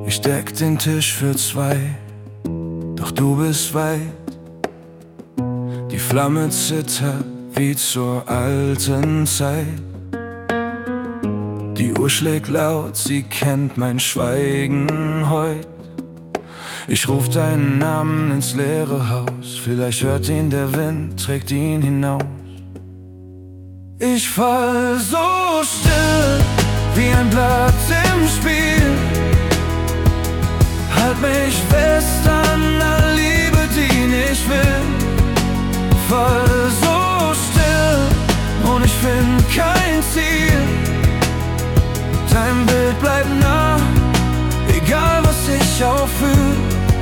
Ich deck den Tisch für zwei, doch du bist weit. Die Flamme zittert wie zur alten Zeit. Die Uhr schlägt laut, sie kennt mein Schweigen heut. Ich ruf deinen Namen ins leere Haus, vielleicht hört ihn der Wind, trägt ihn hinaus. Ich fall so still, wie ein Blatt im Spiel. Halt mich fest an der Liebe, die nicht will. Fall so still und ich find kein Ziel. Dein Bild bleibt nah, egal was ich auch fühl.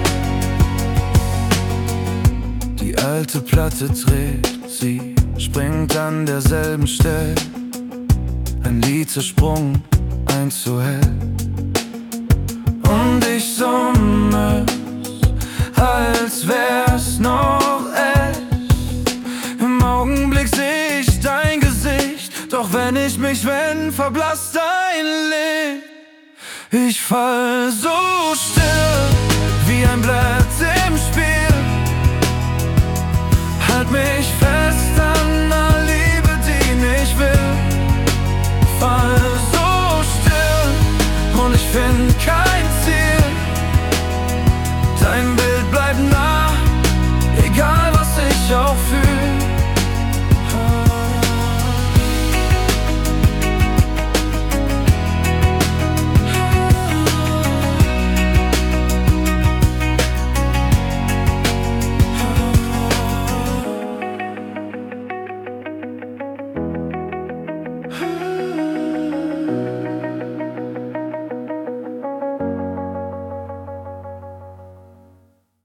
Die alte Platte dreht, sie springt an derselben Stelle. Ein Lied zersprungen, eins so hell. Und ich summe es, als wär's noch echt. Im Augenblick seh ich dein Gesicht, doch wenn ich mich wend, verblasst dein Licht. Ich fall so still, wie ein Blatt im Spiel. Halt mich fest an der Liebe, die nicht will. Fall so still und ich find kein Ziel. Dein Bild